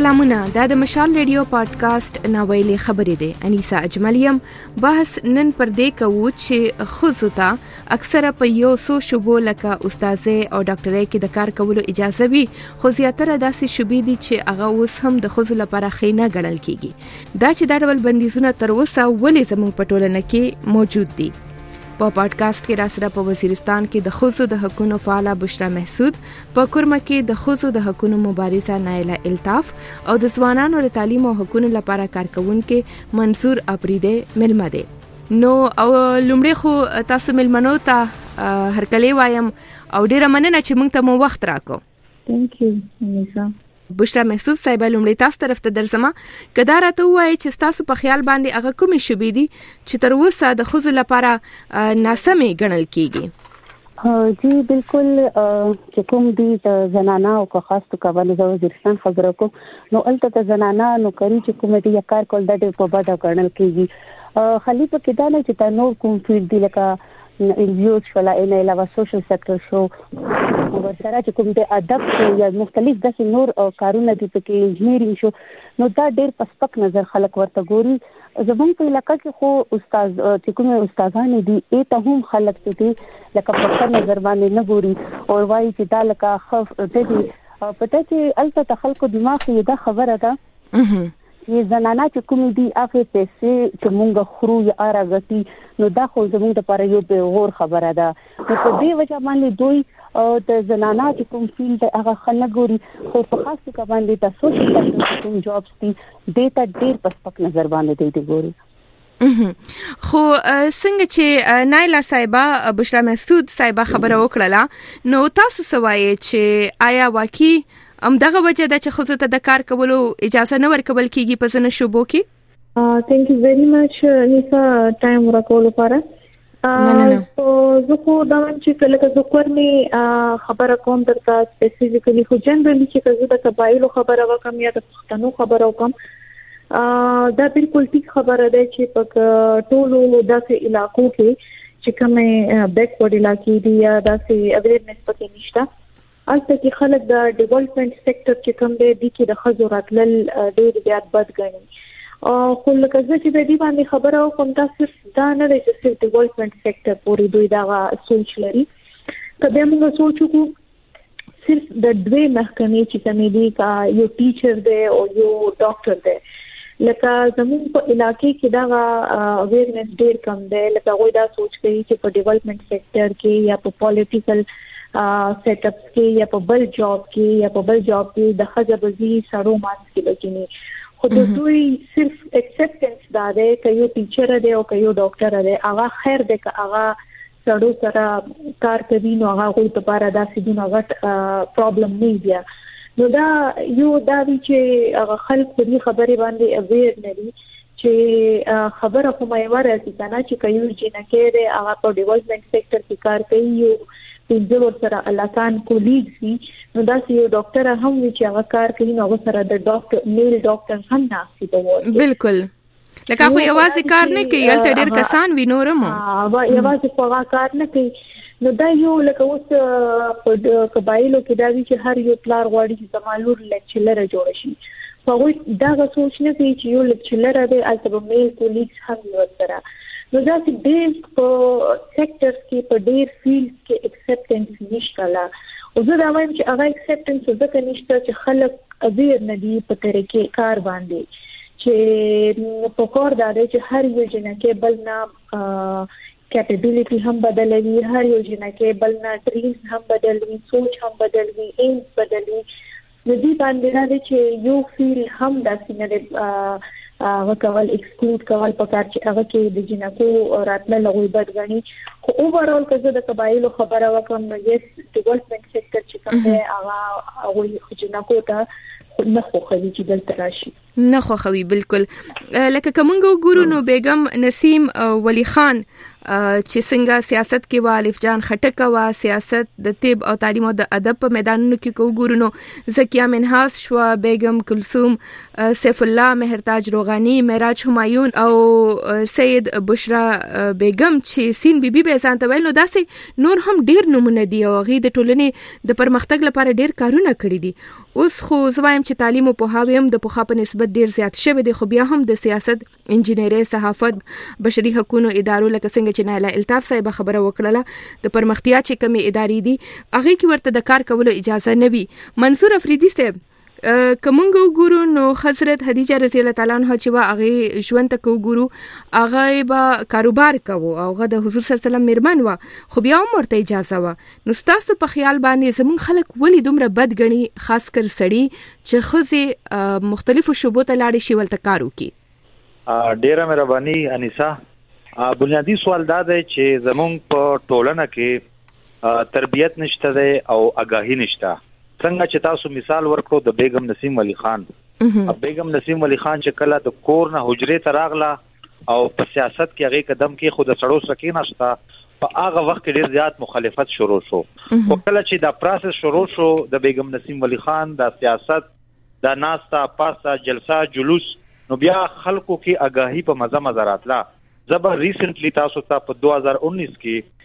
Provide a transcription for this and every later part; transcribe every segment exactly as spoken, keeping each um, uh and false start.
سلامونه، دا د مشال ریډیو پادکاسټ ناویلې خبرې دي. انیسا اجملیم بحث نن پر دې کوو چې خزو ته اکثره په یو سو شوبو لکه استاذه او ډاکټرۍ کې د کار کولو اجازه وي، خو زیاتره داسې شوبې دي چې هغه اوس هم د خزو لپاره خینه ګڼل کیږي. دا چې دا ډول بندیزونه تر اوسه ولې زموږ په ټولنه کې موجود دي. په پادکاسټ کې را سره په وزیرستان کې د خزو د حقوقو فعاله بشرا محسود، په کورمه کې د خزو د حقوقو مبارزه نایله الطاف او د ځوانانو د تعلیم او حقوقو لپاره کارکونکو منصور اپریده ملمه دي. نو او لومړی خو تاسو ملمنو ته هرکلی وایم او ډیره مننه چې موږ ته مو وخت راکو. ثانک یو انیسا. بشرا محسود صاحب لومړی تاسو طرف ته درځم کدا راته وایي چې تاسو په خیال باندې هغه کومې شوبې دي چې تر اوسه د خزو لپاره ناسمې ګڼل کیږي. جی بالکل، چې کوم دي د زنانه او خاص تو کول د وزیرستان خبرو کو نو الته د زنانه نو کوي چې کوم دي کار کول د ډېر په بده ګڼل کیږي. خلیفہ کې دا نه چې تا نور کوم فیلډ دی لکه انجیوز شولا ان علاوه سوشل سېکټر شو ورسره چې کوم د ادب یا مختلف د نور کارونه دي پکې انجینیرینګ شو نو دا ډېر پسپک نظر خلک ورته ګوري. زموږ په علاقې کې خو استاد چې کوم استادان دي ای ته هم خلک دي لکه په نظر باندې نه ګوري او وايي چې دا لکه خف دې پته چې الته خلکو دماغ کې دا خبره ده چې زنانه چې کوم دي هغه پیسې چې مونږ خرو یا راغتي نو دا خو زموږ لپاره یو به غور خبره ده. نو په دې وجه باندې دوی او د زنانه چې کوم فیلډ هغه خلک ګوري خو په خاص کې باندې د سوشل سېکټر کوم جابس دي ډیټا ډیر پسپک نظر باندې دی ګوري. خو څنګه چې نایلا صاحبہ بشرا محسود صاحبہ خبره وکړه نو تاسو سوایي چې آیا واقعي ام دغه وجه د چې خزو ته د کار کولو اجازه نه ورکول کیږي په ځنه شوبو کې؟ ثانک یو ویری مچ نیسا ټایم ورکول لپاره. او زه خو دا چې کله که کورنی خبره کوم درته سپیسیفیکلی خو جنرالي چې زه د قبایلو خبره وکم یا د پښتنو خبره وکم دا بالکل ټیک خبره ده چې په ټولو داسې علاقو کې چې کومه بیکورډ علاقې دي یا داسې اویرنس پکې نشته. البته کې خلک د ډیولپمنٹ سېکټر چې کوم دی د کې د خزو راتلل ډېر زیات بد ګڼي. او خو لکه چې د دې باندې خبره وکم تاسو دا نه دی چې صرف ډیولپمنٹ سېکټر پورې دوی دا سوچ لري. کله موږ سوچو کو صرف د دوی محکمې چې کومې دي کا یو ټیچر دی او یو ډاکټر دی لکه زموږ په علاقې کې دا اویرنس ډېر کم دی. لکه غوډه دا سوچ کوي چې په ډیولپمنٹ سېکټر کې یا په پولیټیکل سیټ اپس کې یا په بل جاب کې یا په بل جاب کې د خځبزي سړو ماس کې بچني خو د دوی صرف اکسپټنس دا دی چې یو ټیچر دی او یو ډاکټر دی هغه خیر دی که هغه سړو سره کار کوي نو هغه غوړي لپاره دا سیدونه غټ پرابلم نه دی. نو دا یو دا وی چې هغه خلک په دې خبرې باندې اویر نه دي چې خبره کومه ورته کنه چې کيو جنکه دی هغه په ډیولپمنٹ سېکټر کې کار کوي یو د ورسره علاقان کولیګ سي نو دا یو ډاکټر هم وی چې هغه کار کوي نو سره د ډاکټر میل ډاکټر هم ناسي دی. بالکل لکه خو یوازې کار نه کوي الته ډېر کسان وینورم ها یوازې په کار نه کوي نو دا یو لکه اوس په قبایلو کې دا وی چې هر یو پلار غواړي چې زمالور لیکچرر جوړ شي په وای دا سوچ نه کوي چې یو لیکچرر دی الته به میل کولیګ هم ورسره نو دا چې ډېر په سېکټرز کې په ډېر فیلډز کې اکسپټنس نشته لا او زه دا وایم چې هغه اکسپټنس ځکه نشته چې خلک اویر نه دي په طریقې کار باندې چې په کار دا دی چې هر یو جنکه بل نه کیپیبلیټي هم بدلوي هر یو جنکه بل نه ډریمز هم بدلوي سوچ هم بدلوي ایمز بدلوي نو دې باندې نه دی چې یو فیل هم داسې نه هغه کول ایکسکلود کول پکار چې هغه کې د جنکو راتله لغوي بد غني خو اوورال که د قبایلو خبره وکم نو یس ډیولپمنٹ سېکټر چې کوم دی هغه هغه جنکو ته نه خوخوي چې دلته راشي نه خوخوي. بالکل لکه کومنګ ګورو نو بیگم نسیم ولی خان چې څنګه سیاست کې وا الف جان خټک وا سیاست د طب او تعلیم او د ادب په میدانونو کې کو ګورونو زکیه منحاس شو بیگم کلثوم سیف الله مهرتاج روغانی معراج همایون او سید بشرا بیگم چې سین بیبي به ځان ته ویل نو داسې نور هم ډیر نمونه دي او غي د ټولنې د پرمختګ لپاره ډیر کارونه کړی دي. اوس خو زوایم چې تعلیم او پوهاوی هم د پوښا په نسبت ډیر زیات شوی دی، خو بیا هم د سیاست، انجینری، صحافت، بشري حقوقو ادارو لکه څنګه چې نایله الطاف صاحب خبره وکړه د پرمختیا چې کمی ادارې دي هغه کې ورته د کار کولو اجازه نه وي. منصور افریدي صاحب کومنګ وګورو نو حضرت خدیجه رضی الله تعالی عنها چې وا هغه ژوند ته وګورو هغه به کاروبار کوي او هغه د حضور صلی الله علیه وسلم میرمن وا، خو بیا هم ورته اجازه وا. نو تاسو په خیال باندې زمون خلک ولی دومره بد غني، خاص کر سړی چې خزه مختلفو شوبو ته لاړ شي ولته کارو کی؟ ډیره مهرباني انیسا. بنیادی سوال دا دی چې زمون په ټولنه کې تربیت نشته دی او آگاهی نشته. څنګه چې تاسو مثال ورکړو د بیگم نسیم ولی خان، بیگم نسیم ولی خان چې کله د کور نه حجرې ته راغله او په سیاست کې هغه قدم کې خود سړو سکه نشته، په هغه وخت کې ډیر زیات مخالفت شروع شو. او کله چې دا پروسس شروع شو د بیگم نسیم ولی خان د سیاست د ناستا پاستا جلسه جلوس، نو بیا خلکو کې آگاهی په مزه مزه راتله. زبر ریسنټلی تاسو ته په دو هزار انیس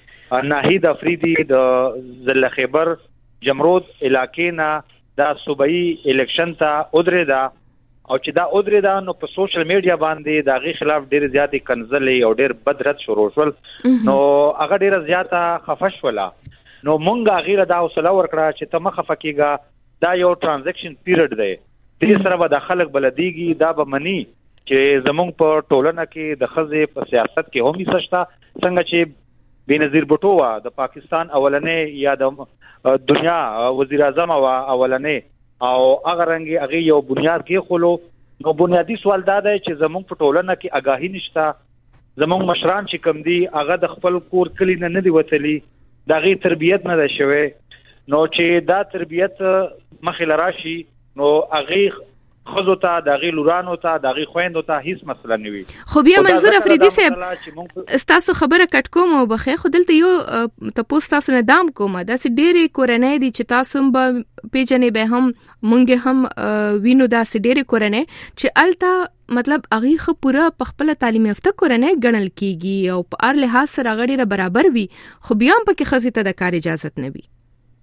کې ناهید افریدی د ضلع خیبر جمرود علاقې نه د صوبایي الیکشن ته ودرېدا او چې دا ودرېدا نو په سوشل میډیا باندې د غي خلاف ډېر زیاتې کنځلې او ډېر بد رد شروع شول. نو هغه ډېر زیاته خفش ولا. نو مونږه غیره دا حوصله ورکړه چې ته مخه فکیګا دا یو ترانزیکشن پیریډ دی، دې سره به د خلک بلدیږي، دا به منی چې زمونږ په ټولنه کې د خزې په سیاست کې هم سشتا. څنګه چې بینظیر بوټو وا د پاکستان اولنې یا د دنیا وزیر اعظم وا اولنې او هغه رنګي هغه یو بنیاد کې خلو. نو بنیادی سوال دا دی چې زمونږ په ټولنه کې آگاهی نشته. زمونږ مشران چې کم دي هغه د خپل کور کلی نه نه دی وتلی، دا غي تربیت نه ده شوی. نو چې دا تربیت مخې لراشي نو هغه خزو ته د غي لورانو ته د غي خويندو ته هیڅ مسله نه وي. خو بیا منظور افریدي صاحب تاسو خبره کټ کوم او بخې خودلته یو تاسو تاسو نه دام کوم دا سې ډېری کورنۍ دي چې تاسو به پیژنې به هم مونږ هم وینو دا سې ډېری کورنۍ چې الته مطلب هغه خو پوره په خپل تعلیم یافته کورنۍ ګڼل کیږي او په هر لحاظ سره غړي برابر وي، خو بیا هم پکې خزې ته د کار اجازه نه وي.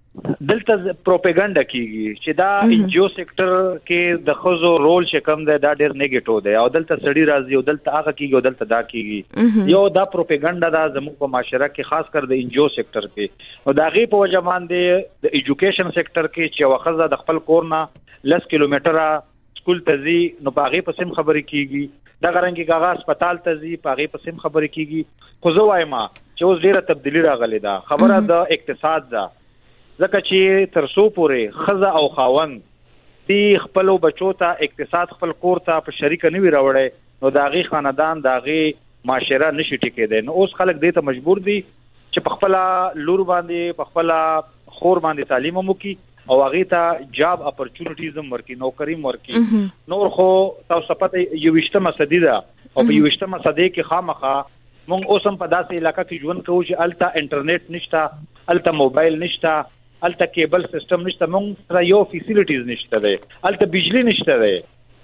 دلته پروپاګاندا کیږي چې دا انجیو سېکټر کې د خزو رول چې کم دی دا ډېر نیگیټیو دی او دلته سړی راځي او دلته هغه کیږي او دلته دا کیږي. یو دا پروپاګاندا دا زموږ په معاشره کې خاص کر د انجیو سېکټر کې او دا غي په وجه باندې د ایجوکیشن سېکټر کې چې وخزه د خپل کور نه لس کیلومتره سکول ته ځي نو په هغه پسیم خبرې کیږي، دا غرنګي کاغه هسپتال ته ځي په هغه پسیم خبرې کیږي. خو زه وایم چې اوس ډیره تبدیلی راغلی ده. خبره د اقتصاد ده، ځکه چې ترسو پورې خزه او خاوند دی خپل بچو ته اقتصاد خپل کور ته په شریک نه وی راوړي نو داغي خاندان داغي معاشره نشي ټیکېدل. نو اوس خلک دې ته مجبور دي چې په خپل لور باندې په خپل خور باندې تعلیم وکړي او هغه ته جاب اپورچونټیز ورکړي، نوکری ورکړي. نور خو تاسو پته یو وشتمه صدی ده او په یو وشتمه صدی کې خامخا مونږ اوسم په داسې علاقې کې ژوند کوو چې الته انټرنیټ نشته، الته موبایل نشته، الته کیبل سیستم نشته، مونږ سره یو فیسیلیټیز نشته دی، الته بجلی نشته دی.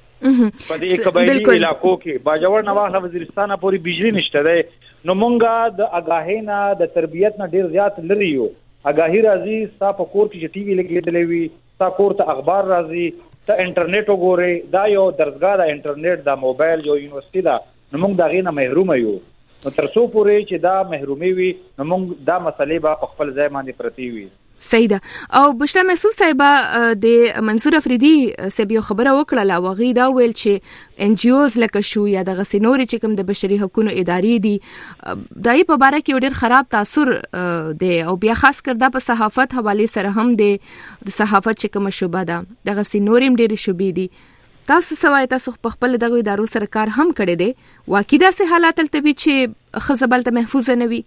په دې قبایلی علاقو کې باجوړ نواخه وزیرستان پورې بجلی نشته دی. نو مونږه د اگاهی نه د تربیت نه ډیر زیات لري یو. اگاهی راځي ستا په کور کې چې ټي وي لګېدلې وي، ستا کور ته اخبار راځي، ته انټرنیټ وګورې، دا یو درسګاه د انټرنیټ د موبایل یو یونیورسيټي ده. نو مونږ دا غي نه محروم یو. نو تر څو پورې چې دا محرومي وي نو مونږ دا مسلې به په خپل ځای باندې پرتی وي. صحیح ده. او بشرا محسوس صاحب د منصور افریدي صاحب یو خبره وکړه لا وغي دا ویل چې ان جی اوز لکه شو یا د غسینوري چې کوم د بشري حقوقو ادارې دي دای په باره کې ډېر خراب تاثیر دی او بیا خاص کر دا په صحافت حواله سره هم دی. د صحافت چې کوم شوبه ده د غسینوري ډېر شوبې دي. تاسو سوای تاسو په خپل دغه ادارو سره کار هم کړی دی، واقعي داسې حالات تلته وي چې خزبل ته محفوظ نه وي؟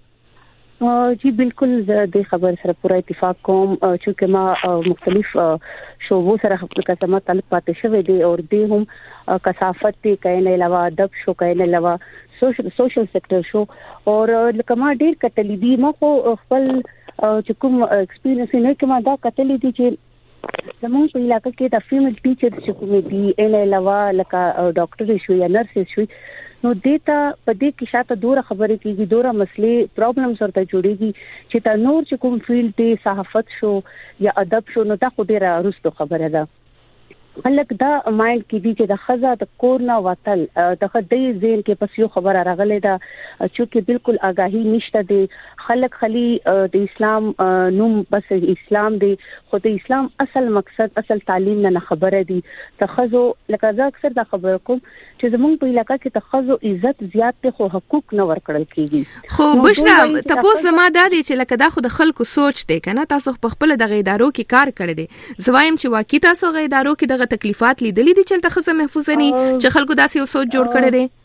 جی بالکل د خبر سره پوره اتفاق کوم چې ما مختلف شوبو سره خپل قسمه تعلق پاتې شوی دی او دې هم کثافت کې کین علاوه ادب شو کین علاوه سوشل سوشل سېکټر شو او لکه ما ډیر کتلې دي ما خو خپل چې کوم ایکسپیرینس نه کوم دا کتلې دي چې زموږ په علاقې کې د فیمیل ټیچر چې کوم دي ان علاوه لکه ډاکټر شو یا نرس شو نو دیتا په دې کې شاته دوره خبرې کیږي دوره مسلې پرابلمز ورته جوړيږي چې تا نور چې کوم فیلډ دی صحافت شو یا ادب شو نو دا خو ډیره رستو خبره ده خلک دا مایند کې دي چې د خزا د کورنا وتل د خدای زین کې پس یو خبره راغله دا چې بالکل آگاهی نشته دي خلک خلی د اسلام نوم بس اسلام دی خو د اسلام اصل مقصد اصل تعلیم نه خبره دي تخزو لکه ځکه اکثر دا خبره کوم چې زمونږ په علاقې کې تخزو عزت زیات ته خو حقوق نه ورکړل کیږي خو بشرا تاسو زما دا دي چې لکه دا خو د خلکو سوچ دی کنه تاسو په خپل د ادارو کې کار کړی دي زوایم چې واقعي تاسو غي ادارو کې د تکلیفات لیدلې دي چې تل خزه محفوظ نه چې خلکو داسې یو سوچ جوړ کړی دی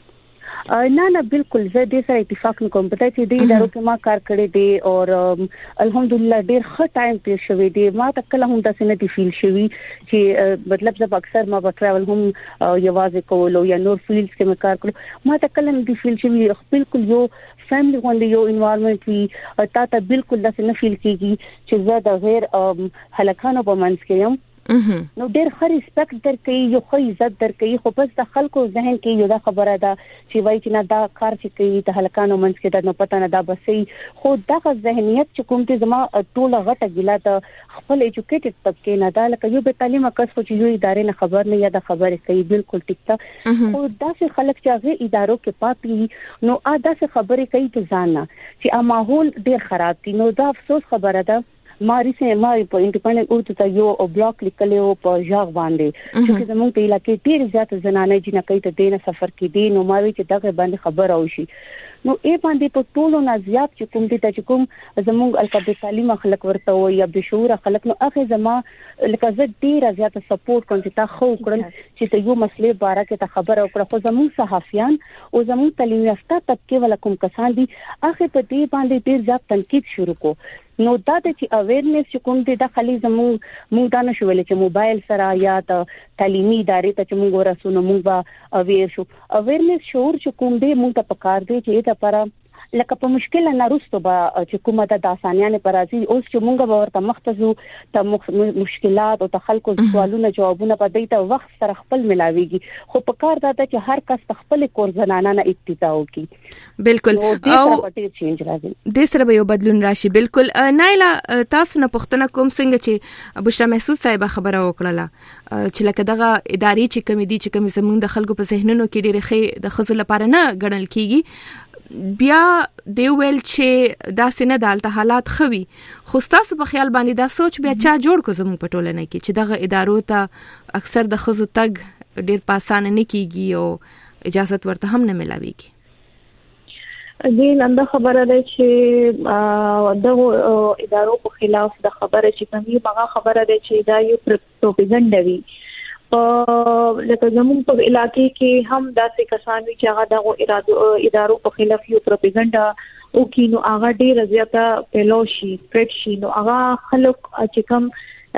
نه نه بالکل زه دې سره اتفاق نه کوم پته چې دې ادارو کې ما کار کړی دی او الحمدلله ډېر ښه ټایم تیر شوی دی ما تکله هم داسې نه دی فیل شوی چې مطلب زه اکثر ما په ټریول هم یوازې کولو یا نور فیلډز کې ما کار کړو ما تکله نه دی فیل شوی بالکل یو فیملی غونډه یو انوایرنمنت وی تا ته بالکل داسې نه فیل کیږي چې زه د غیر هلکانو په منځ کې یم نو ډېر ښه ریسپیکټ درکې یو ښه عزت درکې خو بس د خلکو ذهن کې یو دا خبره ده چې وایي چې نه دا کار چې کوي د هلکانو منځ کې د نو پته نه دا بسې خو دغه ذهنیت چې کوم ته زما ټوله غټه ګیله ده خپل ایجوکیټډ طبقه نه دا لکه یو به تعلیم کس خو چې یو ادارې نه خبر نه یا د خبرې کوي بالکل ټیک ده خو داسې خلک چې هغه ادارو کې پاتې نو ا داسې خبرې کوي ته ځان نه چې ا ماحول ډېر خراب دي نو دا افسوس خبره ده ما ریسه ما په انډیپندنت اورته ته یو بلاک لیکلو په ژغ باندې چې زموږ په علاقې ډېر زیات زنانه جنہ کوي ته دینه سفر کې دي نو ما وی چې دغه باندې خبر او شي نو ای باندې په ټولو نه زیات چې کوم دي چې کوم زموږ الکبه تعلیم خلک ورته وي یا بشعور خلک نو اخی زما لکه زه ډېر زیات سپورټ کوم چې تا خو کړل چې ته یو مسلې باره کې ته خبر او کړ خو زموږ صحافیان او زموږ تعلیم یافته طبقه ولا کوم کسان دي اخی په دې باندې ډېر زیات تنقید شروع کو نو دا چې اویرنس چې کوم دي د خالي زموږ موږ دا نشو ویل چې موبایل سره یا د تعلیمي ادارې ته چې موږ ورسونو موږ با اویر شو اویرنس شعور چې کوم دي موږ ته پکار دي چې دا لپاره لکه په مشکل نه رسټو با چې کومه د آسانیانه پر راځي اوس چې موږ به ورته مختزو ته مشکلات او تخلق سوالونه جوابونه په دې ته وخت سره خپل ملاويږي خو په کار دا چې هر کس خپل کور زنانه نه ابتدا وکي بالکل او د سره به یو بدلون راشي بالکل نایلا تاسو نه پښتنه کوم څنګه چې بشرا محسوس صاحب خبره وکړه چې لکه دغه ادارې چې کمی دي چې کمی زمونږ د خلکو په ذهنونو کې ډېر ښه د خزل لپاره نه ګڼل کیږي بیا دی ویل چې دا سینه دالته حالات خوي خو تاسو په خیال باندې دا سوچ بیا چا جوړ کو زموږ په ټولنه کې چې دغه ادارو ته اکثر د خزو تګ ډیر پاسانه نه کیږي او اجازه ورته هم نه ملاويږي دین انده خبره ده چې دغه ادارو په خلاف د خبره چې کومي هغه خبره ده چې دا یو پروپاګاندا وی او لکه زموږ په علاقې کې هم داسې کسان وي چې هغه دغه ادارو په خلاف یو پروپاګاندا او کینو هغه ډیر زیاته پلوشي سپریډ شي نو هغه خلک چې کوم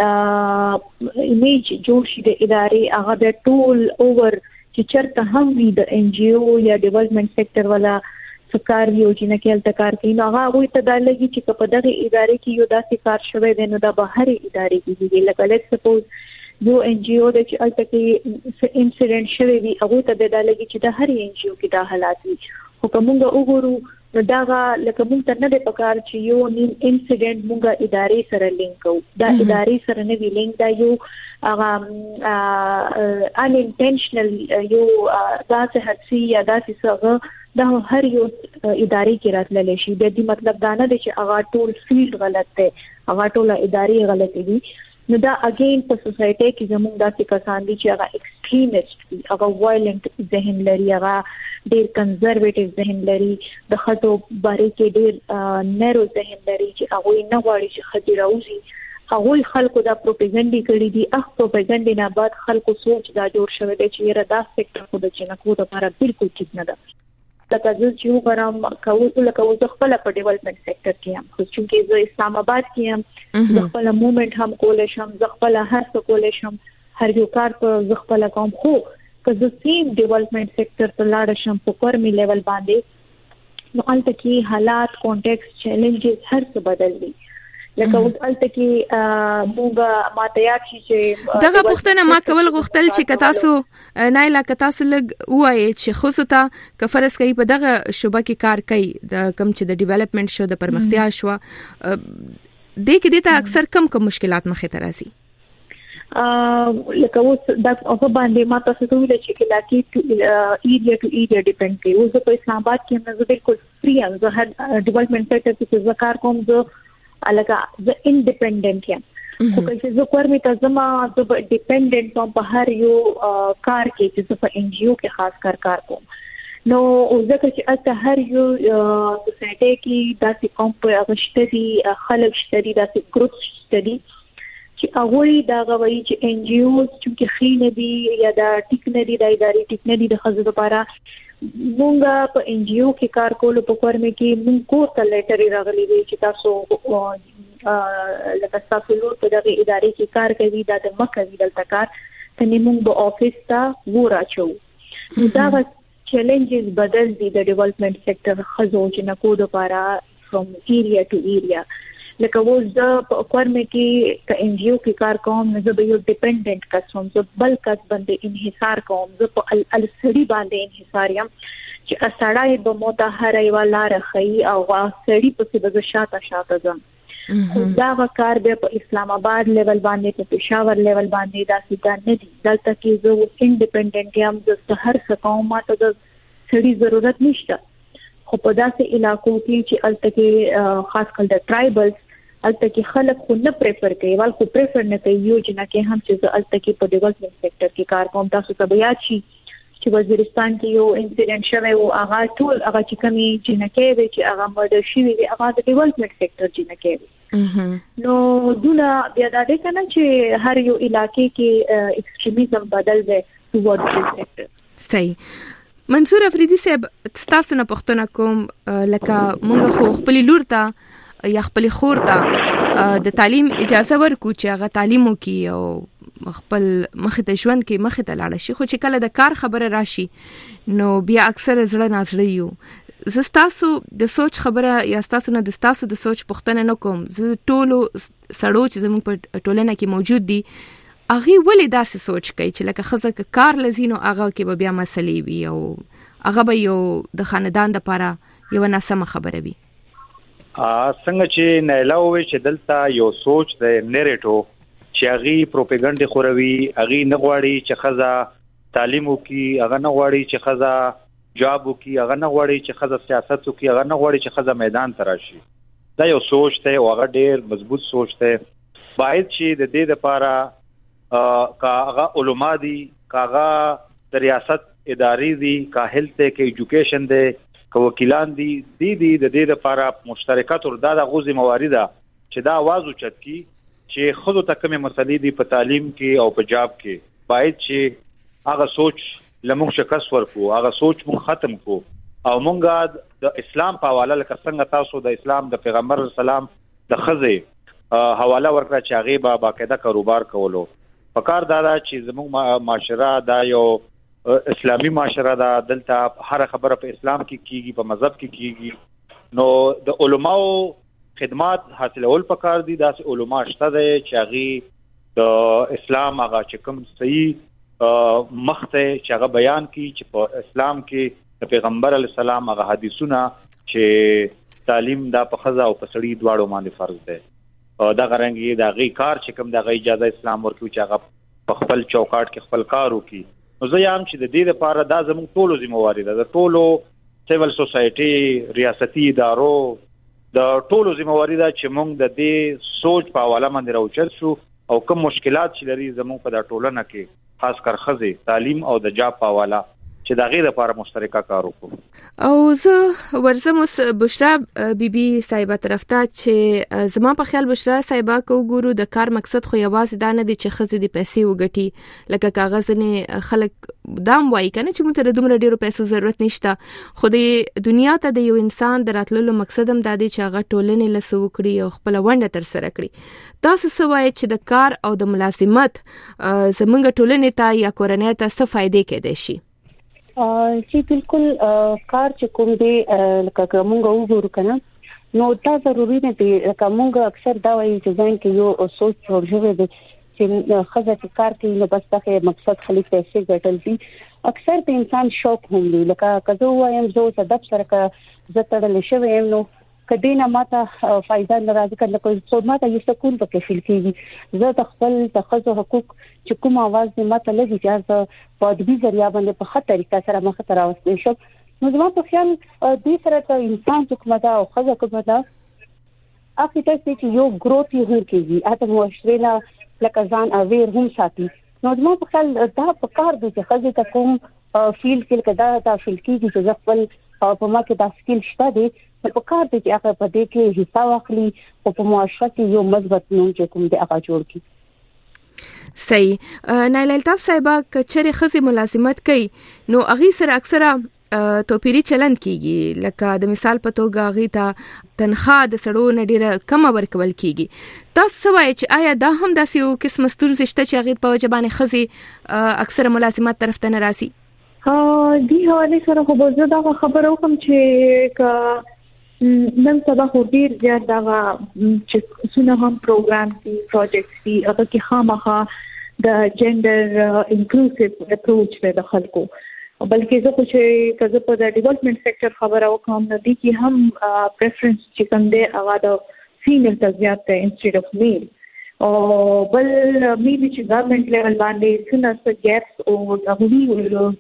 ایمیج جوړ شي د ادارې هغه د ټول اوور چې چرته هم وي د ان جی او یا ډیولپمنٹ سېکټر والا سکار یو چې نه کېل تکار کوي نو هغه وي ته د لګي چې په دغه ادارې کې یو داسې کار شوی دی نو د بهري ادارې کې دی لکه لیټس سپوز یو ان جی او د چې البته کې انسیډنټ شوی دی هغه ته د لګي چې د هر ان جی او کې دا حالات وي خو کومه وګورو نو دا لکه موږ ته نه د پکار چې یو نیم انسیډنټ موږ ادارې سره لینک کوو دا ادارې سره نه وی لینک دا یو هغه ان انټنشنل یو داسې حدسي یا داسې څه دا هر یو ادارې کې راتللی شي د دې مطلب دا نه دی چې هغه ټول فیلډ غلط دی هغه ټول ادارې غلط دي نو دا اگین په سوسایټي کې زموږ داسې کسان دي چې هغه ایکستریمست دي هغه وایلنت ذهن لري هغه ډېر کنزرویټیو ذهن لري د خطو باره کې ډېر نیرو ذهن لري چې هغه نه غواړي چې خدي راوځي هغه خلکو دا پروپاګاندا کړی دي اخ پروپاګاندا نه بعد خلکو سوچ دا جوړ شوی دی چې را دا سېکټر خو د جنکو لپاره بالکل ټیک نه ده لکه زه چې وګورم کوو لکه زه خپل په ډیولپمنٹ سېکټر کې یم خو چې زه اسلام آباد کې یم زه خپل موومېنټ هم کولای شم زه خپل هر څه کولای شم هر یو کار په زه خپل کوم خو که زه سیم ډیولپمنٹ سېکټر ته لاړ شم په کورمي لیول باندې نو البته کې حالات کانټیکس چیلنجز هر څه بدل دي لکه اوس البته کې موږ ماته یاد شي چې دغه پوښتنه ما کول غوښتل چې تاسو نایله که تاسو لږ وایي چې خصوصا که فرض کوي په دغه شوبه کې کار کوي د کم چې د ډیولپمنٹ شو د پرمختیا شو د کې د ته اکثر کم کم مشکلات مخې ته راځي لکه اوس د هغه باندې ما تاسو ته ویل چې علاقې ایریا ټو ایریا ډیپند کوي اوس په اسلام آباد کې موږ بالکل فری یم زه هر ډیولپمنٹ سېکټر کې ځکه کار کوم زه الګا زه انډیپندنت یم خو که زه کورمي ته زما زه ډیپندنت یم په هر یو کار کې چې زه په ان جی او کې خاص کار کار کوم نو ځکه چې اته هر یو سوسایټي کې داسې کوم په غشتري خلک شتري داسې ګروپ شتري چې هغه دا غوي چې ان جی او چې خینه دي یا دا ټیکنري د ادارې ټیکنري د خزو لپاره مونږه په ان جی او کې کار کولو په کورمه کې مونږ کو ته لیټري راغلي دي چې تاسو لکه تاسو لور په دغه ادارې کې کار کوي دا د مکوي دلته کار ته مونږ په افیس ته وراچو دا چیلنجز بدل دي د ډیولپمنٹ سېکټر خزو چې نه کو لپاره فرام ایریا ټو ایریا لکه اوس د کورمه کې ک ان جی او کې کار کوم نه زه یو ډیپندنت کسم زه بل کس باندې انحصار کوم زه په السړي باندې انحصار یم چې اسړای به موته هر یو لار خي او سړي په څه د شاته شاته ځم خو دا کار به په اسلام آباد لیول باندې په پېښور لیول باندې دا سیده نه دي دلته کې زه انډیپندنت یم زه هر څه کوم ماته د سړي ضرورت نشته خو په داسې علاقو کې چې الته کې خاص کل د ټرایبلز الته کې خلک خو نه پریفر کوي ول خو پریفر نه کوي یو جنا کې هم چې الته کې په ډیولپمنٹ سېکټر کې کار کوم تاسو ته بیا شي چې وزیرستان کې یو انسیډنټ شوی او هغه ټول هغه چې کمی جنا کې وي چې هغه مرډر شي وي هغه د ډیولپمنٹ سېکټر جنا کې وي نو دونه بیا دا ده کنه چې هر یو علاقې کې ایکستریمیزم بدل دی ټوورډ دې سېکټر صحیح منصور افریدي صاحب تاسو نه پوښتنه کوم لکه مونږ خو خپل لور ته یا خپل خور ته د تعلیم اجازه ورکو چې هغه تعلیم وکړي او خپل مخ ته ژوند کې مخ ته لاړ شي خو چې کله د کار خبره راشي نو بیا اکثر زړه نازړي یو زه تاسو د سوچ خبره یا تاسو نه د تاسو د سوچ پوښتنه نه کوم زه ټولو سړو چې زموږ په ټولنه کې موجود دي هغه ولې داسې سوچ کوي چې لکه خزه کار لزینو هغه کې به بیا مسلې وي او هغه به یو د خاندان لپاره یو ناسمه خبره وي ا څنګه چې نایلاوي چې دلته یو سوچ د نریټو چې هغه پروپاګاندا خوروي هغه نه غواړي چې خزه تعلیم وکي هغه نه غواړي چې خزه جاب وکي هغه نه غواړي چې خزه سیاست وکي هغه نه غواړي چې خزه میدان ته راشي دا یو سوچ ته او هغه ډیر مضبوط سوچ ته باید چې د دې لپاره کاغه علما دي کاغه د ریاست ادارې دي کاهل ته کې ایجوکیشن دي که وکیلان دي دي دي د دې لپاره مشترکات ور د غوځي موارده چې دا आवाज اوچت کی چې خود ته کومه مسلې دي په تعلیم کې او په جاب کې باید چې هغه سوچ لمغه شکست ورکو هغه سوچ مون ختم کو او مونږه د اسلام په حواله لکه څنګه تاسو د اسلام د پیغمبر سلام د خزه حواله ورکړه چې هغه با باقاعده کاروبار کولو پکار دادا چې زموږ معاشره دا یو اسلامی معاشره دا دلته هر خبره په اسلام کې کیږي په مذهب کې کیږي نو د علماو خدمات حاصلول پکار دي داس علما شته چې هغه د اسلام هغه چې کوم صحیح مخته چې هغه بیان کی چې په اسلام کې د پیغمبر علی السلام هغه حدیثونه چې تعلیم دا په خزا او په سړی دواړو باندې فرض ده دا غرانګي دا غي کار چې کوم دا غي اجازه اسلام ورکو چې هغه په خپل چوکاټ کې خپل کار وکي نو زه یم چې د دې لپاره دا زموږ ټولو ذمہواری ده د ټولو سیول سوسایټي ریاستي ادارو د ټولو ذمہواری ده چې موږ د دې سوچ په حواله باندې راوچت شو او کوم مشکلات چې لري زموږ په د ټولنه کې خاص کر خزه تعلیم او د جاب په حواله چې دا غیر لپاره مشترکه کار وکړو. او زه ورزم اوس بشرا بیبي صاحبه طرف ته چې زما په خیال بشرا صاحبه کو ګورو د کار مقصد خو یوازې دا نه دي چې خزې د پیسې وګټي لکه کاغذ نه خلک دام وایي کنه چې موږ ته دومره ډیرو پیسو ضرورت نشته، خو د دنیا ته د یو انسان د راتللو مقصد هم دا دی چې هغه ټولنې له سو وکړي او خپل ونډه تر سره کړي. تاسو څه وایي چې د کار او د ملازمت زمونږ ټولنې ته یا کورنۍ ته څه فائدې کېدای شي؟ چې بالکل کار چې کوم دی لکه موږ وګورو کنه نو دا ضروري نه دی. لکه موږ اکثر دا وایي چې ځان کې یو سوچ جوړ شوی دی چې خزه چې کار کوي نو بس دغه مقصد خالي پیسې ګټل دي. اکثر د انسان شوق هم دی لکه کزو وایم زه صدف سره کا زتړل شوی یم نو کدینا ماته فائدہ ناراضي کله کوم څو ماته یو سکون پکې فیل کیږي. زه د خپل تخصص حقوق چې کوم आवाज نه ماته لګي چې په دې ذریعہ باندې په خطر طریقه سره مخ ته راوستل شم. نو زما په خیال دې سره ته انسان چې کومه دا او خزه کومه دا افیټه چې یو ګروث یې هرکېږي اته مشرنا لکه ځان اویر هم ساتي. نو زما په خیال دا په کار دی چې خزه ته کوم فیل کې کدا دا فیل کېږي چې خپل په ما کې دا سکیل شته دی په کار دی چې هغه په دې کې حصہ واخلي او په معاشره کې یو مثبت نوم چې کوم دی هغه جوړ کړي. صحیح. نایله الطاف صاحبہ کچره خزي ملازمت کوي نو اغي سره اکثره توپیری چلن کیږي لکه د مثال په توګه اغي ته تنخواه د سړو نه ډیره کم ورکول کیږي. تاسو وایي چې آیا دا هم داسې یو قسم ستونزې شته چې اغي په وجبانه خزي اکثره ملازمت طرف ته ناراضي؟ ها دی حواله سره خو زه دا خبره وکم چې ک نن سبا خو ډیر زیات دا چې څونه هم پروګرام دي پروجیکټ دي هغه کې خامخا د جندر انکلوسیو اپروچ د خلکو بلکې زه خو چې کزه په د ډیولپمنٹ سېکټر خبره وکم نو دي کې هم پریفرنس چې کوم دی هغه د فیمیل ته زیات دی انسټډ اف میل او بل میبي چې ګورنمنت لیول باندې څونه څه ګیپس او هغوی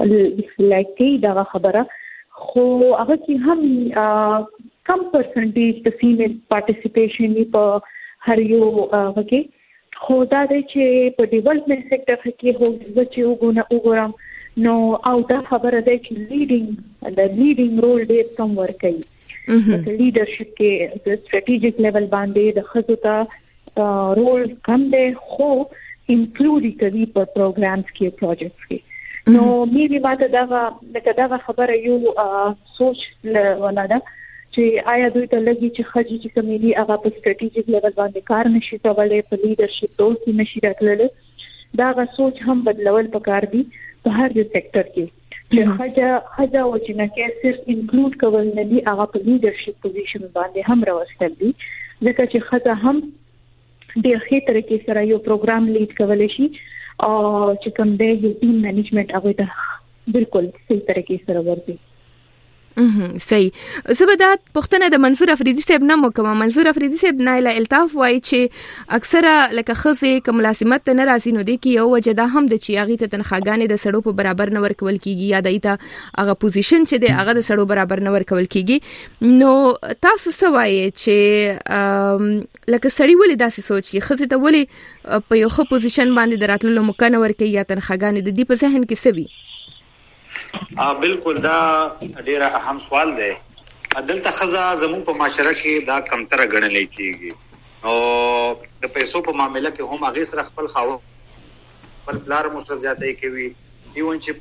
لکه دا خبره خو هغه کې هم کم پرسنټیج د فیمیل پارټیسیپیشن په هر یو وکي خو دا د چې په ډیولپمنٹ سېکټر کې هو چې وګونه وګورم نو او دا خبره ده چې لیډینګ د لیډینګ رول ډېر کم ورکوي د لیډرشپ کې د سټریټیجیک لیول باندې د خزو ته رول کم دی خو انکلوډ کوي په پروګرامز کې پروجیکټس کې. نو میبي ماته دا دا دا خبره یو سوچ ولاده چې آیا دوی ته لګي چې خجی چې کمیلي هغه په سټریټیجیک لیول باندې کار نشي کولای په لیډرشپ رول کې نشي راتللی. دا غا سوچ هم بدلول پکار دي په هر یو سېکټر کې چې خجا خجا او چې نه کې صرف انکلوډ کول نه دي هغه په لیډرشپ پوزیشن باندې هم راوستل دي ځکه چې خجا هم د ښه طریقې سره یو پروګرام لیډ کولای شي او چې کوم دی یو ټیم مینجمنت هغه ته بالکل صحیح طریقې سره ورته. اها صحیح. زبدات پښتنه د منصور افریدي صاحب نه مکمه منصور افریدي صاحب نایله الطاف وایي چې اکثره لکه خزه کوم ملازمت ته ناراضي نو دي کې یو وجه دا هم د چې هغه ته تنخواګانې د سړو په برابر نه ورکول کیږي یا دایته هغه پوزیشن چې دی هغه د سړو برابر نه ورکول کیږي. نو تاسو څه وایي چې لکه سړی ولې داسې سوچي خزه ته ولې په یو خو پوزیشن باندې دراتلو مکانه ورکي یا تنخواګانې د دې په ذهن کې سوي؟ ا بالکل دا ډیر اهم سوال دی. عدالت خزا زمون په معاشره کې دا کمتره ګڼل کېږي او د پیسو په معاملې کې هم هغه سره خپل خاو خپل پلار مشر زیاتې کوي ایون چې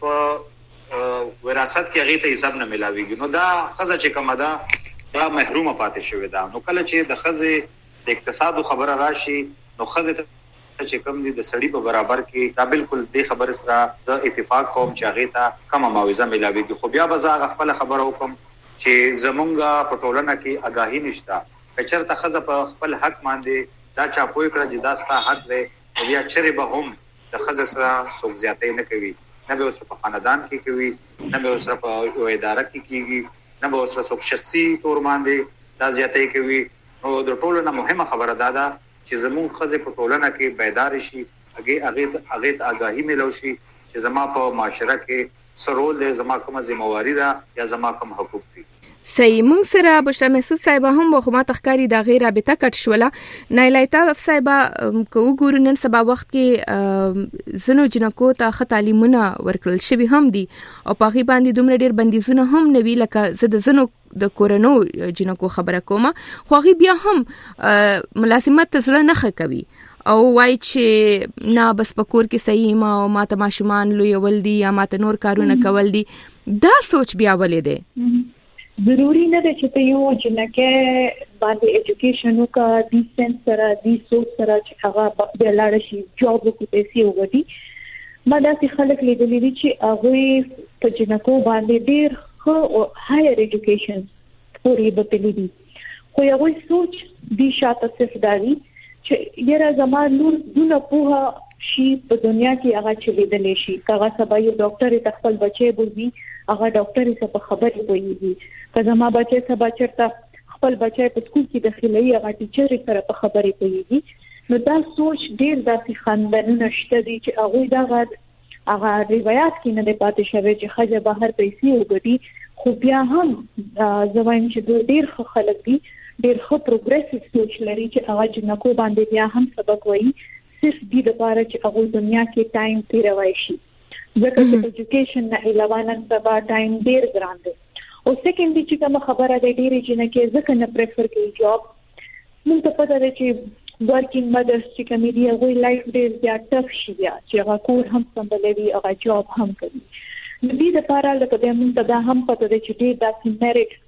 په وراثت کې هغه ته حساب نه ملاويږي نو دا خزا چې کومه دا دا محرومه پاتې شوې ده. نو کله چې د خزې د اقتصاد خبره راشي نو خزې چې کوم دي د سړی په برابر کې دا بالکل د خبر سره ز اتفاق کوم چې هغه ته کومه معاوضه ملاويږي. خو بیا به زه خپل خبر وکم چې زمونږه په ټولنه کې آگاهی نشته کچرته خزه په خپل حق باندې دا چا پوي کړ چې دا ستا حق دی بیا چرې به هم د خزه سره څوک زیاتې نه کوي نه به اوس په خاندان کې کوي نه به اوس په یو اداره کې کیږي نه به اوس څوک شخصي تور باندې دا زیاتې کوي. نو د ټولنه مهمه خبره ده دا چې زمون خزه په ټولنه کې بیدار شي هغه هغه هغه آگاهی ملو شي چې زما په معاشره کې سرول دې زما کومه ذمہواری ده یا زما کوم حقوق دي. صحیح. مونږ سره بشرا محسوس صاحب هم وخما تخکاری دا غیر رابطه کټ شوله. نایلایتا صاحب کو ګورو نن سبا وخت کې زنو جنکو ته خ تعلیمونه ورکړل شوی هم دي او په غي باندې دومره ډیر بندیزونه هم نوي لکه زده زنو د کورونو جنکو خبره کومه خو غي بیا هم ملازمت زړه نه کوي او وای چې نه بس پکور کې صحیح ما او ماته ماشومان لوی ولدي یا ماته نور کارونه کول دي. دا سوچ بیا ولې دی؟ ضروری نه ده چې ته یو جنکه باندې ایجوکیشن وکا د سنس سره د سوچ سره چې هغه د لاړ شي جاب وکړي پیسې وګټي. ما داسې خلک لیدلي دي چې هغه په جنکو باندې ډیر خو هایر ایجوکیشن پورې بتلی دي خو یو سوچ دی شاته صرف داري چې یره زموږ نور دونه پوها شي په دنیا کې هغه چې لیدل شي. کاغه سبا یو ډاکټر ته خپل بچي بوزي هغه ډاکټر یې په خبرې کوي. کله ما بچي سبا چرته خپل بچي په سکول کې داخلي هغه ټیچر سره په خبرې کوي. نو دا سوچ ډیر داسې خاندانونه شته دي چې هغه دا غد هغه روایت کې نه پاتې شوی چې خځه بهر پیسې وګټي خو بیا هم زوایم چې ډیر خلک دي ډیر خو پروګریسیو سوچ لري چې هغه جنکو باندې بیا هم سبق وایي صرف دې لپاره چې هغه دنیا کې ټایم تیروي شي. ځکه چې ایجوکیشن نه علاوه نن سبا ټایم ډیر ګران دی. او سیکنډ چې کوم خبره ده ډیره جنکه ځکه نه پریفر کوي جاب. موږ ته پته ده چې ورکینګ مدرس چې کوم دی هغه لایف ډیر زیات ټف شي بیا چې هغه کور هم سمبلوي هغه جاب هم کوي. نو دې لپاره لکه موږ ته دا هم پته ده چې ډیر داسې میرټ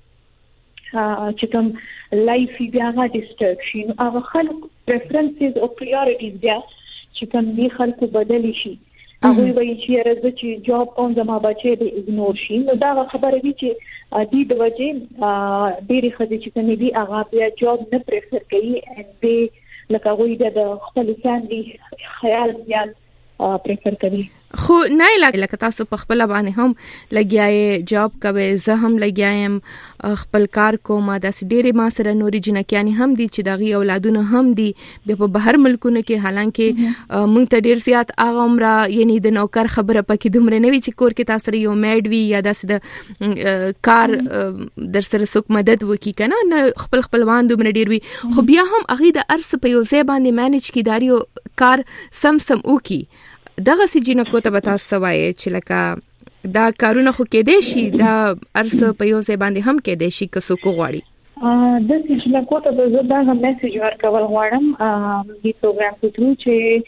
چې کوم لایف بیا هغه ډیسټرب شي. نو هغه خلک پریفرنسز او پریورټیز بیا چې کوم دي خلکو بدلی شي. هغه وایي چې راځي چې جاب کوم زما بچي دې اګنور شي. نو دا خبره دي چې د دې وجه ډېری خځې چې کومې دي هغه بیا جاب نه پریفر کوي ان دې لکه وایي د خپل فیملی خیال بیا پریفر کوي. خو نه لکه تاسو په خپل باندې هم لګیاي جاب کوي زه هم لګیایم خپل کار کوم د سډيري ما سره نوري جنکیانی هم دي چې دغه اولادونه هم دي په بهر ملکونو کې حالانکه مونږ ته ډیر زیات هغه عمره یعنی د نوکر خبره پکې دومره نه وی چې کور کې تاسو یو میډ وی یا د کار در سره څوک مدد وکي کنه نه خپل خپلوان دومره ډیر وی خو بیا هم هغه د ارس په یو ځای باندې مانج کیداریو کار سم سم وکي. دغه سي جنکو ته بتا سوای چې لکه دا کارونه خو کې دي شي دا ارس په یو ځای باندې هم کې دي شي که څوک غواړي. ا د سي جنکو ته زه دا هم میسج ورکول غواړم د پروګرام په ترو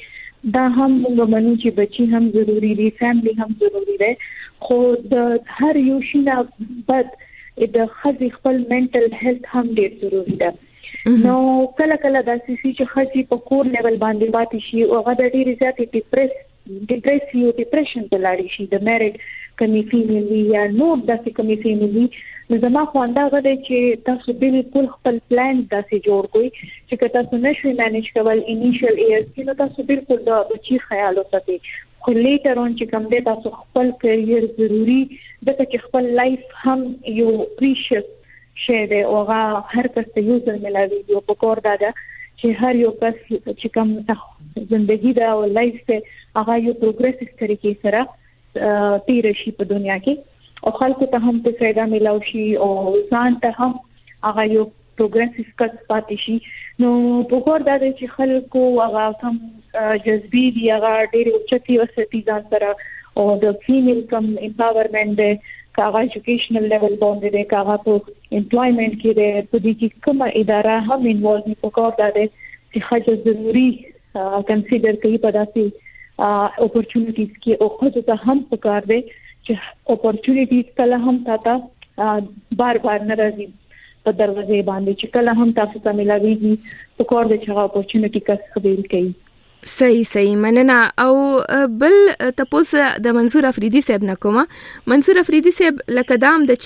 چې دا هم موږ منو چې بچي هم ضروری دي فیملی هم ضروری ده خو د هر یو شي نه بد د خځې خپل منټل هیلث هم ډیر ضروری ده. نو کله کله د سيسي چې خځې په کور لیول باندې واتي شي او هغه د ډیر زیات ډیپریس ډیپریسیو ډیپریشن ته لاړ شي د میریډ کمی فیمیلی یا نو د کمی فیمیلی. نو زما خو اندازه ده چې تاسو بالکل خپل پلان داسې جوړ کړئ چې تاسو نشئ مینیج کول انیشل ایئرز کې نو تاسو بالکل د بچی خیال وساتئ. خو لیټر اون چې کوم دی تاسو خپل کیریئر ضروری د چې خپل لایف هم یو پریشس شی دی او هغه هر کس ته یو ځل ملاوي یو په کور دا ده چې هر یو کس چې کوم ژوندۍ دا او لایف ته هغه یو پروګریسیو طریقې سره تیر شي په دنیا کې او خلکو ته هم په فایده ملاوي شي او ځان ته هم هغه یو پروګریسیو کس پاتې شي. نو په کور دا چې خلکو هغه هم جذبي دي هغه ډېر اوچتي وساتي ځان سره او د فیمیل کم امپاورمنت دی کاغه ایجوکیشنل لیول باندې دی کاغه په امپلایمنت کې دی په دې کې کومه اداره هم انوالو په کور دا دی چې خځه ضروري کنسیډر کوي په داسې اپورچونټیز کې او خځه ته هم پکار دی چې اپورچونټیز کله هم تاسو بار بار نه راځي په دروازه باندې چې کله هم تاسو ته ملاويږي په کور د چا اپورچونټی کس خبرې کوي. صحیح صحیح مننه. او بل تاسو د منصور افریدي صاحب نه کومه منصور افریدي صاحب لکه دام د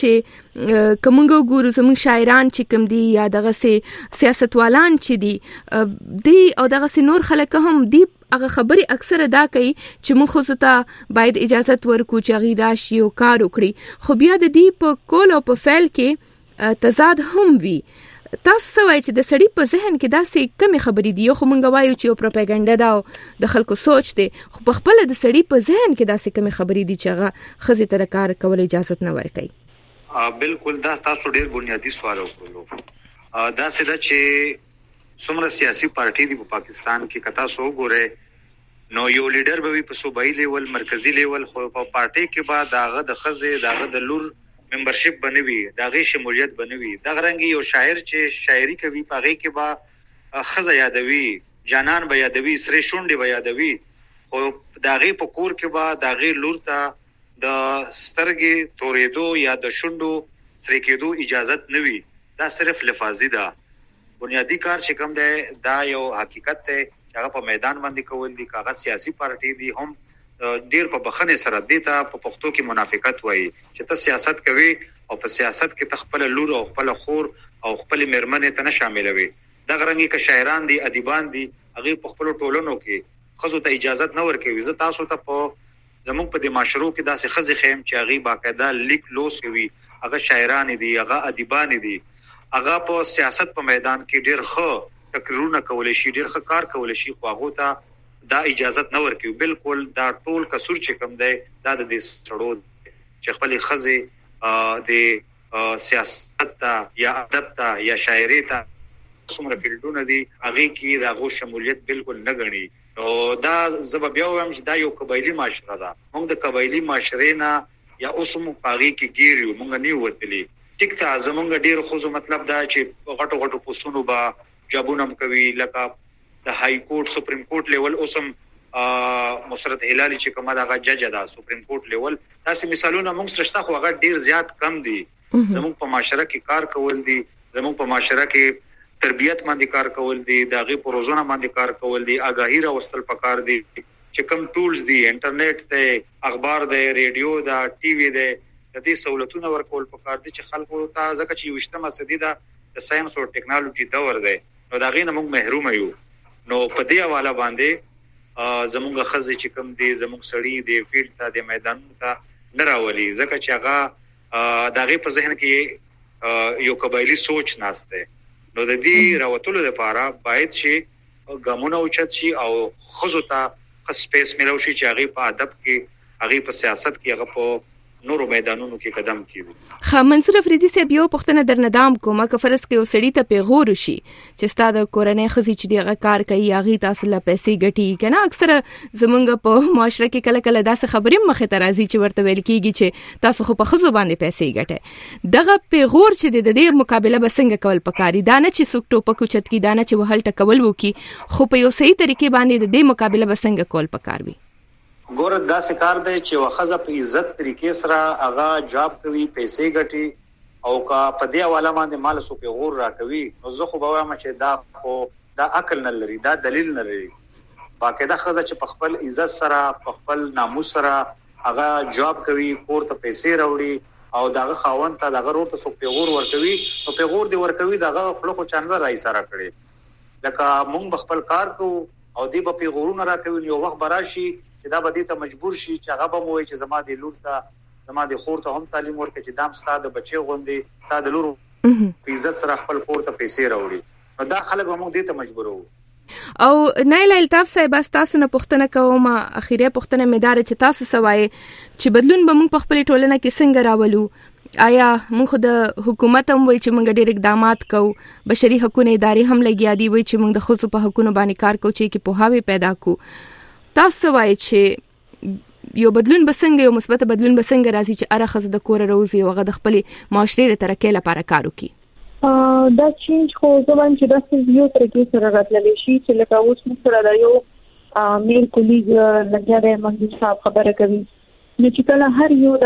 چې کومګو ګورو زموږ شاعران چې کوم دي یا دغه سي سیاستوالان چې دي دی او دغه سي نور خلک هم دی هغه خبري اکثره دا کوي چې موږ خو ته باید اجازه ورکو چې غي راشي او کار وکړي خو بیا د دې په کول او په فعل کې تضاد هم وي. تاسو وایي چې د سړی په ذهن کې داسې کمی خبرې دي خو مونږ وایو چې یو پروپاګاندا دا د خلکو سوچ دی خو په خپل د سړی په ذهن کې داسې کمی خبرې دي چې هغه خزي تر کار کول اجازه نه ورکړي. بالکل دا تاسو ډیر بنیادی سوال وکړو. دا سده چې څومره سیاسي پارټي دی په پاکستان کې کتا سو ګوره نو یو لیډر به په صوبایي لیول مرکزی لیول خو په پارټي کې بعد داغه د خزه داغه د لور ممبرشپ بنوي داغه شمولیت بنوي دا غرنګي یو شاعر چې شاعري کوي پاغه کې با خزه یادوي جانان به یادوي سره شونډي به یادوي خو داغه په کور کې با داغه لور ته د سترګې تورېدو یا د شونډو سره کېدو اجازت نوي. دا صرف لفظي ده. بنیادی کار چې کوم دی دا یو حقیقت دی چې هغه په میدان باندې کول دي. کاغذ سیاسي پارټي دي هم ډیر په بخنه سره دي ته په پښتو کې منافقت وایي چې ته سیاست کوي او په سیاست کې تخپل لور او خپل خور او خپل مرمنه ته نه شاملوي. دا غرنګي ک شاعران دي ادیبان دي هغه په خپل ټولنو کې خزو ته اجازه نه ورکوي. زه تاسو ته په زموږ په د معاشرو کې داسې خزې خیم چې هغه باقاعده لیک لوس کوي هغه شاعران دي هغه ادیبان دي هغه په سیاست په میدان کې ډیر ښه تقریرونه کولای شي ډیر ښه کار کولای شي خو هغه ته دا اجازه نه ورکوي. بالکل دا ټول کسور چې کوم دی دا د دې سړو چې خپل خزې د سیاست ته یا ادب ته یا شاعري ته څومره فیلډونه دي هغه کې دا غو شمولیت بالکل نه غني. او دا زب بیا وایم چې دا یو قبایلی معاشره ده. موږ د قبایلی معاشره نه یا اوسمو پاغي کې ګیرو موږ نه وتلی ټیک ته زمونږ ډیر خو مطلب دا چې غټو غټو پوسټونو با جابونم کوي لکه د های کورټ سپریم کورټ لیول اوسم مسرت هلالي چې کومه دا جج ده سپریم کورټ لیول تاسو مثالونه موږ سره خو هغه ډیر زیات کم دي. زمونږ په معاشره کې کار کول دي زمونږ په معاشره کې تربیت باندې کار کول دي داغه پروزونه باندې کار کول دي آگاهی راوستل پکار دي چې کم ټولز دي انټرنیټ ته اخبار ده ریډیو ده ټي وي ده د دې سہولتونه ورکول پکار دي چې خلکو ته ځکه چې وشتمه صدی ده د ساينس او ټیکنالوژي دور ده نو داغه نه موږ محروم یو. نو په دې حواله باندې زموږ خزې چې کم دي زموږ سړی دي فیلډ ته د میدان ته نه راولي ځکه چې هغه داغه په ذهن کې یو قبایلی سوچ ناشته. نو د دې راوتلو لپاره باید چې ګامونه اوچت شي او خزو ته خاص سپیس ملو شي چې هغه په ادب کې هغه په سیاست کې هغه په نورو میدانونو کې قدم کیږي. خا منصور افریدي صاحب یو پښتنه در ندام کومه که فرض کې وسړی ته پیغور شي چې ستاسو کورنۍ خزي چې دغه کار کوي هغه تاسو له پیسې ګټي کنه اکثر زمونږ په معاشره کې کله کله داسې خبرې مخه ته راځي چې ورته ویل کیږي چې تاسو خو په خزو باندې پیسې ګټي. دغه پیغور چې د دې مقابله بسنګ کول پکاري دا نه چې څوک ټوپک چت کی دا نه چې وهل ټکول وکي خو په یو صحیح طریقې باندې د دې مقابله بسنګ کول پکار وي. ګور دا سکار دی چې واخذ په عزت طریقې سره هغه جاب کوي پیسې ګټي او کا په دې حواله باندې مال سو په غور را کوي نو زه خو به وایم چې دا خو دا عقل نه لري دا دلیل نه لري. باقاعده خزه چې په خپل عزت سره په خپل ناموس سره هغه جاب کوي کور ته پیسې راوړي او داغه خاوند ته داغه ورته سو په غور ور کوي او په غور دی ور کوي داغه خلکو چاندر راي سره کړي لکه مونږ خپل کار کو او دی په غورونه را کوي یو وخت براشي چې دا به دې ته مجبور شي چې هغه به موي چې زما د لور ته زما د خور ته هم تعلیم ورکړي چې دام ستاده بچي غوندي ستاده لور په عزت سره خپل کور ته پیسې راوړي نو دا خلک به موږ دې ته مجبور وو. او نایل الطاف صاحب تاسو نه پوښتنه کوم اخیره پوښتنه مدار چې تاسو سوای چې بدلون به موږ په خپل ټولنه کې څنګه راولو آیا موږ د حکومت هم وای چې موږ ډېر اقدامات کوو بشري حقوقو ادارې هم لګیا دي وای چې موږ د خصوصي په حقوقو باندې کار کوو چې کې پوهاوی پیدا کو تاسو وای چې یو بدلون بسنګ یو مثبت بدلون بسنګ راځي چې ارخص د کور روزي او غد خپل معاشري لپاره لپاره کار وکړي. دا چینج خو ځوان چې د یو طریقې سره راتللی شي چې لکه اوس موږ سره د یو میل کولیګ لګیا دی منځ صاحب خبره کوي نو چې کله هر یو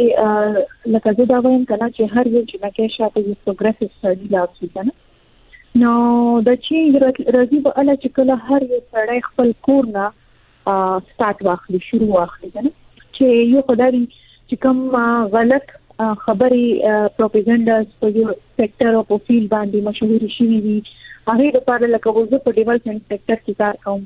داسې لکه زه دا وایم کنه چې هر یو چې لکه شاته یو پروګرېسیو سټډي لاګي کنه نو د چینج راځي په اړه چې کله هر یو سړی خپل کور نه سٹارټ واخلي شروع واخلي کنه چې یو خدای چې کوم غلط خبري پروپاګاندا په یو سېکټر او په فیلډ باندې مشهور شي وي هغه لپاره لکه وځو په ډیولپمنٹ سېکټر کې کار کوم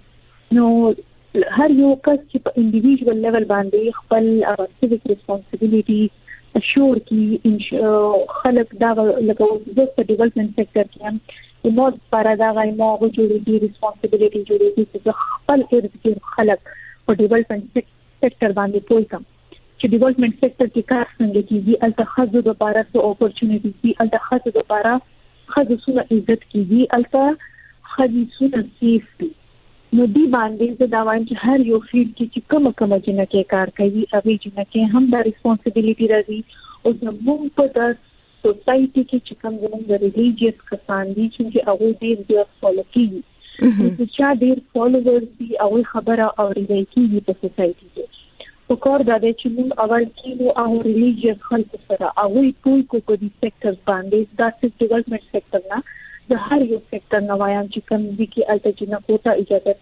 نو هر یو کس چې په انډیویډوال لیول باندې خپل سیویک ریسپانسیبিলিټي اشور کی خلک دا لکه وځو په ډیولپمنٹ سېکټر کې نو لپاره دا غي مو جوړېږي ریسپانسیبিলিټي جوړېږي چې خپل ارزګر خلک په ډیولپمنٹ سېکټر باندې پوي کوم چې ډیولپمنٹ سېکټر کې کار څنګه کیږي الته خزو د لپاره څه اپورچونټیز دي الته خزو د لپاره خزو سونه عزت کیږي الته خزو سونه سیف دي نو دی باندې زه دا وایم چې هر یو فیلډ کې چې کوم کوم جنکه کار کوي هغه جنکه هم د ریسپانسیبিলিټي راځي او زموږ په د سوسايټي کې چې کوم زموږ د ریلیجیس کسان دي چې هغه ډیر ډیر فالو کوي چې ډیر فالوورز دي او خبره اورېدل کیږي په سوسايټي کې په کار د دې چې موږ اول کېلو او ریلیجیس خلک سره او ټول کو په دې سېکټر باندې دا چې ډیولپمنٹ سېکټر نه د هر یو سېکټر نو وایم چې کوم دي کې الته چې نه کوته اجازه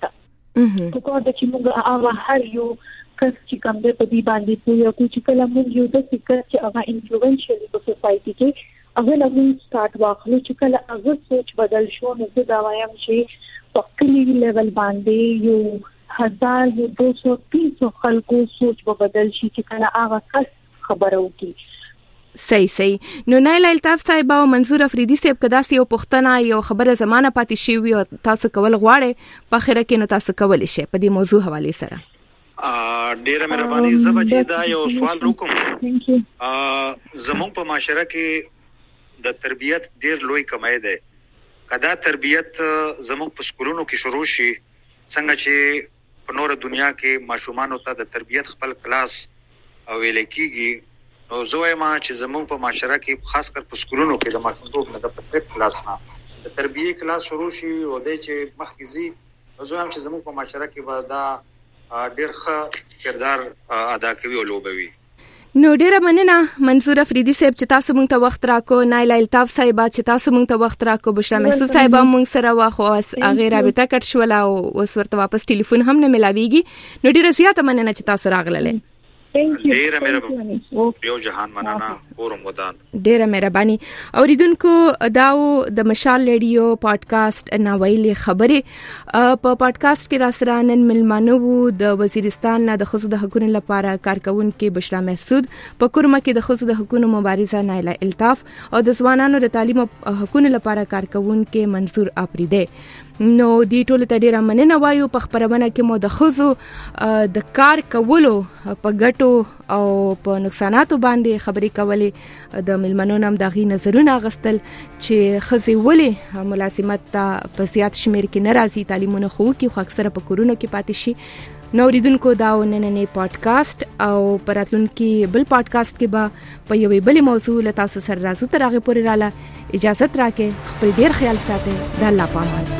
نشته په کار د چې موږ او هر یو کس چې کوم دې په دې باندې پوهه کوي چې کله موږ یو د فکر چې هغه انفلوئنشل په سوسايټي کې هغه له موږ سٹارټ واخلو چې کله هغه سوچ بدل شو نو زه دا وایم چې په کلی لیول باندې یو هزار یو دو سو تین سو خلکو سوچ به بدل شي چې کله هغه کس خبرو کی صحیح صحیح نو نایله الطاف صاحب او منظور افریدي صاحب کدا سی یو پښتنه یو خبره زمانه پاتې شي وي تاسو کول غواړي په خیره کې نو تاسو کول شي په دې موضوع حواله سره ا ډیره مهرباني زبجه دا یو سوال وکم ا زموږ په معاشره کې د تربيت ډیر لوی کمای ده کدا تربيت زموږ په سکولونو کې شروع شي څنګه چې په نور دنیا کې ماشومان ته د تربيت خپل کلاس او ویل کېږي نو زه وایم چې زموږ په معاشره کې خاص کر په سکولونو کې د ماشومتوب نه د پرېپ کلاس نه د تربيت کلاس شروع شي او د چې مخکزي زه وایم چې زموږ په معاشره کې به دا ډېر ښه کردار ادا کوي او لوبوي نو ډیره مننه منظور افریدي صاحب چې تاسو مونږ ته وخت راکو نایله الطاف صاحب چې تاسو مونږ ته وخت راکو بشرا محسوس صاحب مونږ سره واخو هغه رابطه کټ شو لا او اوس ورته واپس ټلیفون هم نه ملاويږي نو ډیره زیاته مننه چې تاسو راغله ډیره مهرباني یو جهان مننه پورم ودان ډیره مهرباني اوریدونکو داو د مشال ریډیو پادکاسټ ناویلې خبره په پادکاسټ کې را سره نن ملمانو د وزیرستان نه د خصوصي د حقوقو لپاره کارکونکو بشرا محسود په کورما کې د خصوصي د حقوقو مبارزه نایله الطاف او د ځوانانو د تعلیم او حقوقو لپاره کارکونکو منظور افریدي نو دی ټول ته ډیره مننه وایو په خبرونه کې مو د خزو د کار کولو په ګټو او په نقصاناتو باندې خبرې کولې د ملمنو نام دغه نظرونه غستل چې خزي ولې ملازمت ته په زیات شمیر کې ناراضي تعلیمونه خو کې خو اکثره په کورونو کې پاتې شي نو ریدونکو دا نننې پادکاسټ او پراتلونکي بل پادکاسټ کې به په یوې بل موضوع له تاسو سره راځو تر هغه پورې رااله اجازه راکې خپل ډیر خیال ساتئ د الله پامان